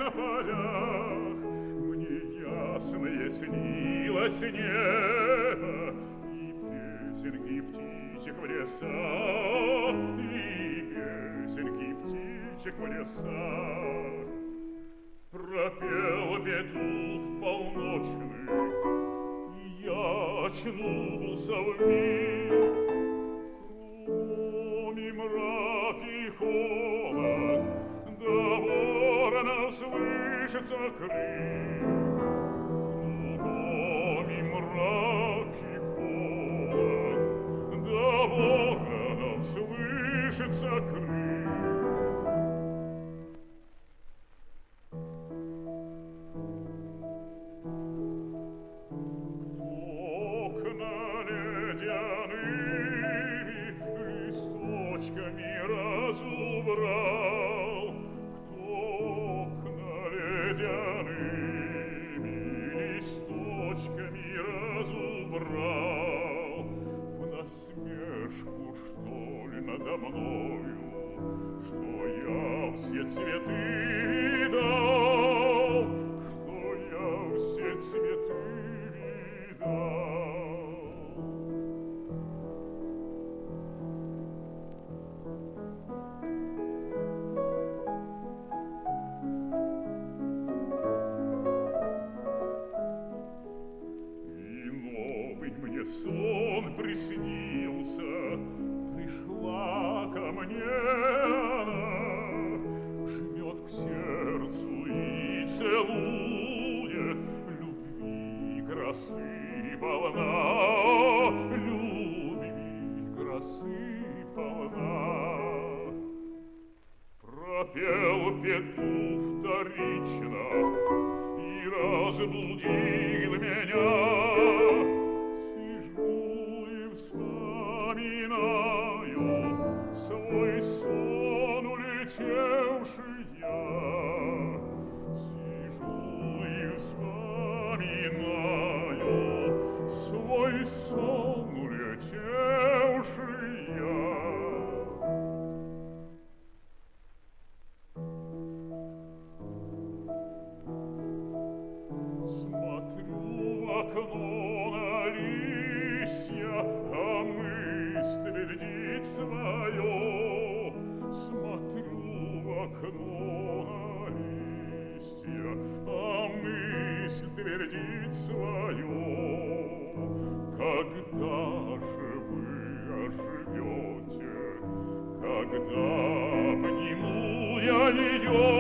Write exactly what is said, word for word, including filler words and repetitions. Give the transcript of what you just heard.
на полях. Мне ясное снилось небо, и песенки птичек в лесах, и песенки птичек в лесах. Пропел петух полночный, и я очнулся вмиг. Кругом мрак и холод, до ворона слышится крик. Кругом мрак и холод, до ворона слышится крик. Разубрал, кто окна ледяными листочками разубрал, в насмешку, что ли, надо мною, что я все цветы видал, что я все цветы видал. Сон приснился, пришла ко мне она, жмет к сердцу и целует, любви красы полна, любви красы полна. Пропел петух вторично и разбудил меня. Вспоминаю свой сон улетевший я, сижу и вспоминаю свой сон улетевший я. Смотрю в окно на листья, а мысль твердит свое. Смотрю в окно на листья, а мысль твердит свое. Когда же вы оживете, когда обниму я ее?